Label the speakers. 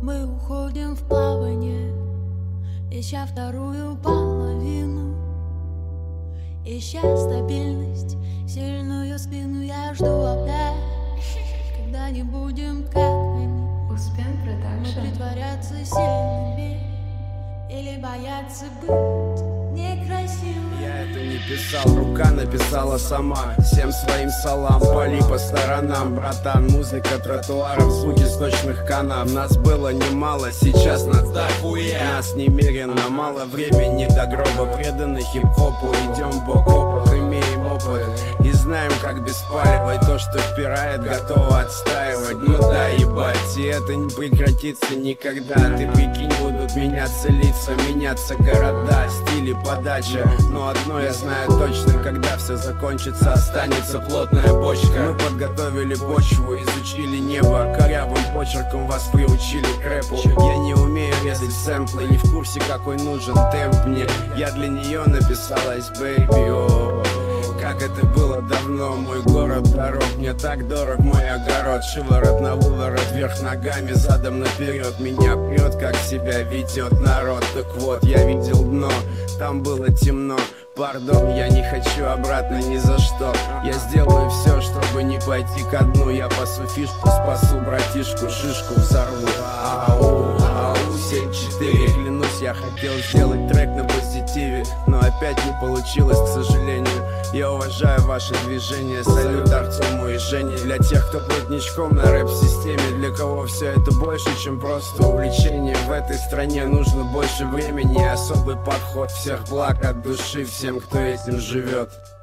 Speaker 1: Мы уходим в плавание, ища вторую половину, ища стабильность, сильную спину. Я жду опять, когда не будем как они.
Speaker 2: Успен
Speaker 1: Мы
Speaker 2: Продакшн.
Speaker 1: притворяться сильными или бояться быть некрасивым.
Speaker 3: Я это не писал, рука написала сама. Всем своим салам, пали по сторонам, братан. Музыка тротуаров, звуки сточных канав. Нас было немало, сейчас нас дохуя. Нас немерено, мало времени до гроба. Преданы хип-хопу, идем бок о бок, имеем опыт и знаем, как без палева. И то, что впирает, готово отстаивать. Ну да, ебать, и это не прекратится никогда. Ты прикинь, будут меняться лица, меняться города, стили, подача. Но одно я знаю точно, когда все закончится, останется плотная бочка. Мы подготовили почву, изучили небо, корявым почерком вас приучили к рэпу. Я не умею резать сэмплы, не в курсе, какой нужен темп мне. Я для нее написал Ice Baby, о. Как это было давно, мой город дорог. Мне так дорог мой огород. Шиворот на выворот, вверх ногами, задом наперед. Меня прет, как себя ведет народ. Так вот, я видел дно, там было темно. Пардон, я не хочу обратно ни за что. Я сделаю все, чтобы не пойти ко дну. Я пасу фишку, спасу братишку, шишку взорву. Ау, ау, 7-4. Клянусь, я хотел сделать трек на позитиве, но опять не получилось, к сожалению. Я уважаю ваши движения, салют Артему и Жене. Для тех, кто плотничком на рэп-системе, для кого все это больше, чем просто увлечение. В этой стране нужно больше времени, особый подход. Всех благ от души всем, кто этим живет.